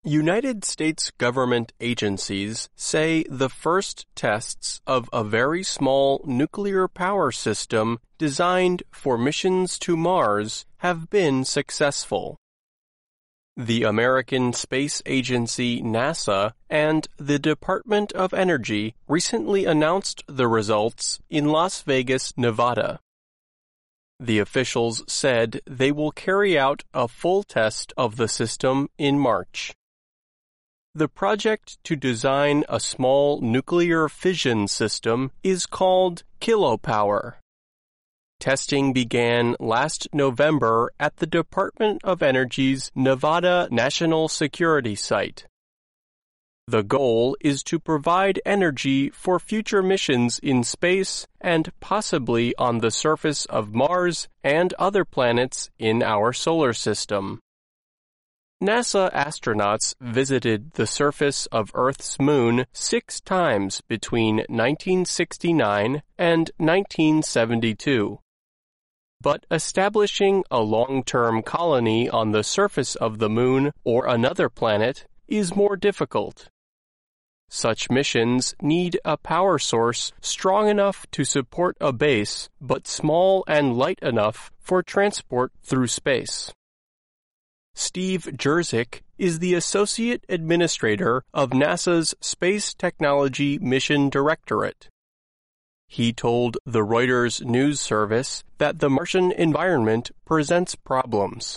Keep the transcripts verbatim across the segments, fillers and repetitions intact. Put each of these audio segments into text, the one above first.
United States government agencies say the first tests of a very small nuclear power system designed for missions to Mars have been successful. The American Space Agency NASA and the Department of Energy recently announced the results in Las Vegas, Nevada. The officials said they will carry out a full test of the system in March. The project to design a small nuclear fission system is called Kilopower. Testing began last November at the Department of Energy's Nevada National Security Site. The goal is to provide energy for future missions in space and possibly on the surface of Mars and other planets in our solar system. NASA astronauts visited the surface of Earth's moon six times between nineteen sixty-nine and nineteen seventy-two. But establishing a long-term colony on the surface of the moon or another planet is more difficult. Such missions need a power source strong enough to support a base, but small and light enough for transport through space. Steve Jerzik is the Associate Administrator of NASA's Space Technology Mission Directorate. He told the Reuters news service that the Martian environment presents problems.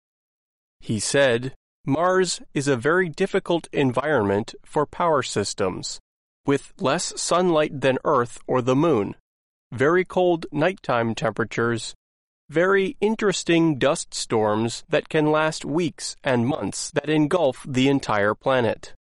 He said, "Mars is a very difficult environment for power systems, with less sunlight than Earth or the Moon, very cold nighttime temperatures, very interesting dust storms that can last weeks and months that engulf the entire planet."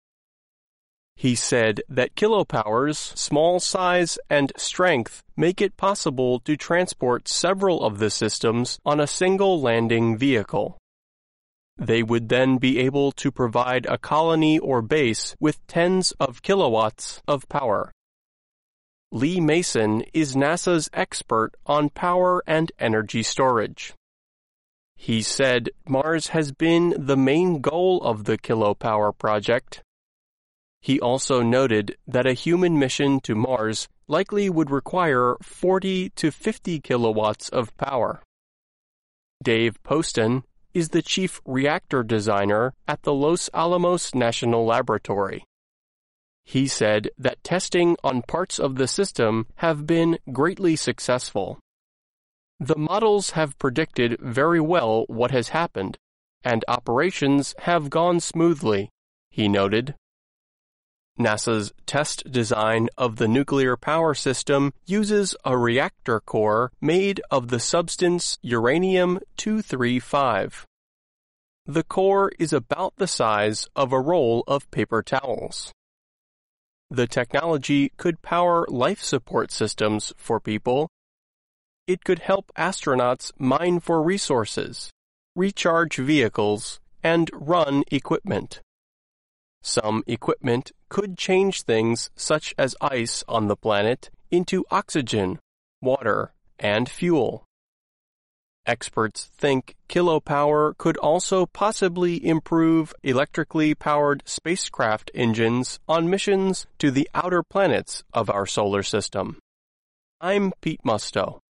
He said that Kilopower's small size and strength make it possible to transport several of the systems on a single landing vehicle. They would then be able to provide a colony or base with tens of kilowatts of power. Lee Mason is NASA's expert on power and energy storage. He said Mars has been the main goal of the Kilopower project. He also noted that a human mission to Mars likely would require forty to fifty kilowatts of power. Dave Poston is the chief reactor designer at the Los Alamos National Laboratory. He said that testing on parts of the system have been greatly successful. The models have predicted very well what has happened, and operations have gone smoothly, he noted. NASA's test design of the nuclear power system uses a reactor core made of the substance uranium two thirty-five. The core is about the size of a roll of paper towels. The technology could power life support systems for people. It could help astronauts mine for resources, recharge vehicles, and run equipment. Some equipment could change things such as ice on the planet into oxygen, water, and fuel. Experts think Kilopower could also possibly improve electrically powered spacecraft engines on missions to the outer planets of our solar system. I'm Pete Musto.